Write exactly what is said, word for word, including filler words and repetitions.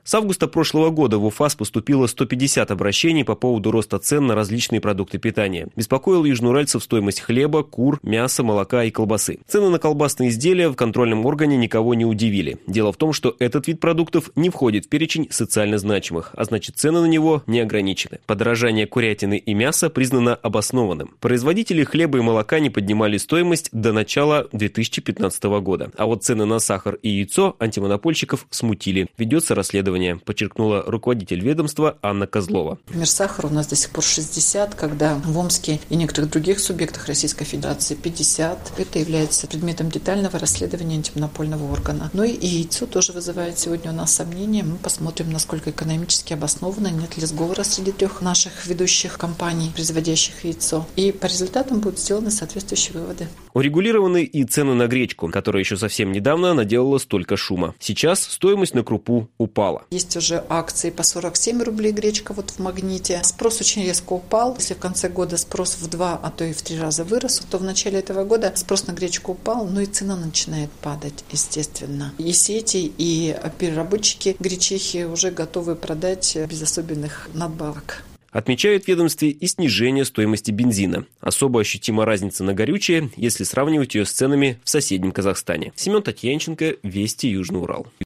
С августа прошлого года в УФАС поступило сто пятьдесят обращений по поводу роста цен на различные продукты питания. Беспокоила южноуральцев стоимость хлеба, кур, мяса, молока и колбасы. Цены на колбасные изделия в контрольном органе никого не удивили. Дело в том, что этот вид продуктов не входит в перечень социально значимых, а значит, цены на него не ограничены. Подорожание курятины и мяса признано обоснованным. Производители хлеба и молока не поднимали стоимость до начала две тысячи пятнадцатого года. А вот цены на сахар и яйцо антимонопольщиков смутили. Ведется расследование, подчеркнула руководитель ведомства Анна Козлова. Например, сахар у нас до сих пор шестьдесят, когда в Омске и некоторых других субъектах Российской Федерации пятьдесят. Это является предметом детального расследования антимонопольного органа. Ну и яйцо тоже вызывает сегодня у нас сомнения. Мы посмотрим, насколько экономически обоснованно, нет ли сговора среди трех наших ведущих компаний, производящих яйцо. И по результатам будут сделаны соответствующие выводы. Урегулированы и цены на гречку, которая еще совсем недавно наделала столько шума. Сейчас стоимость на крупу упала. Есть уже акции по сорок семь рублей гречка вот в Магните. Спрос очень резко упал. Если в конце года спрос в два, а то и в три раза вырос, то в начале этого года спрос на гречку упал, но и цена начинает падать, естественно. И сети, и переработчики гречихи уже готовы продать без особенных надбавок. Отмечают в ведомстве и снижение стоимости бензина. Особо ощутима разница на горючее, если сравнивать ее с ценами в соседнем Казахстане. Семен Татьянченко, Вести, Южный Урал.